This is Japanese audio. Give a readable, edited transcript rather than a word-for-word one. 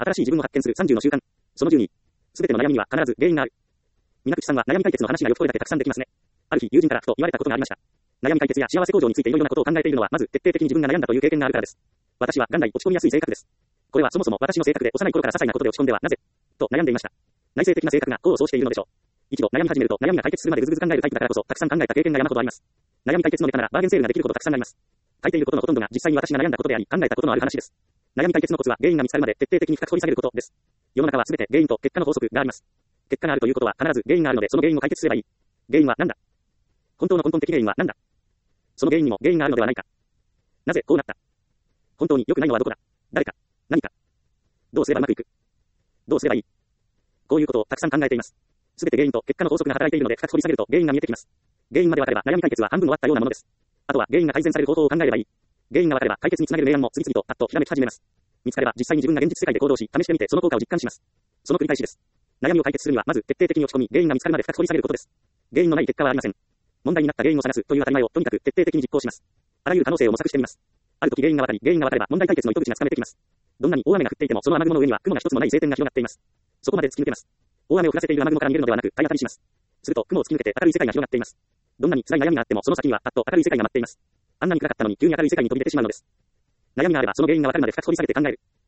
新しい自分を発見する30の習慣。その12。すべての悩みには必ず原因がある。皆口さんは悩み解決の話がよくとれだけたくさんできますね。ある日、友人からふと言われたことがありました。悩み解決や幸せ向上についていろいろなことを考えているのは、まず徹底的に自分が悩んだという経験があるからです。私は元来落ち込みやすい性格です。これはそもそも私の性格で幼い頃から些細なことで落ち込んではなぜと悩んでいました。内省的な性格が功を奏しているのでしょう。一度悩み始めると悩みが解決するまでぐずぐず考えるタイプだからこそたくさん考えた経験が山ほどあります。悩み解決のネタならバーゲンセールができることたくさんあります。書いていることのほとんどが実際に私が悩んだことであり考えたことのある話です。悩み解決のコツは原因が見つかるまで徹底的に深く掘り下げることです。世の中はすべて原因と結果の法則があります。結果があるということは必ず原因があるのでその原因を解決すればいい。原因は何だ？本当の根本的原因は何だ？その原因にも原因があるのではないか。なぜこうなった？本当に良くないのはどこだ？誰か？何か？どうすればうまくいく？どうすればいい？こういうことをたくさん考えています。すべて原因と結果の法則が働いているので深く掘り下げると原因が見えてきます。原因まで分かれば悩み解決は半分終わったようなものです。あとは原因が改善される方法を考えればいい。原因が分かれば解決につなげる明暗も次々とパッとひらめき始めます。見つかれば実際に自分が現実世界で行動し試してみてその効果を実感します。その繰り返しです。悩みを解決するにはまず徹底的に落ち込み原因が見つかるまで深く掘り下げることです。原因のない結果はありません。問題になった原因を探すという当たり前をとにかく徹底的に実行します。あらゆる可能性を模索してみます。ある時原因が分かり、原因が分かれば問題解決の糸口がつかめてきます。どんなに大雨が降っていてもその雨雲の上には雲が一つもない晴天が広がっています。そこまで突き抜けます。大雨を降らせている雨雲から逃げるのではなく体当たりします。すると雲を突き抜けて明るい世界が広がっています。どんなに辛い悩みがあってもその先にはパッと明るい世界が待っています。あんなに暗かったのに急に明るい世界に飛び出てしまうのです。悩みがあればその原因が分かるまで深く掘り下げて考える。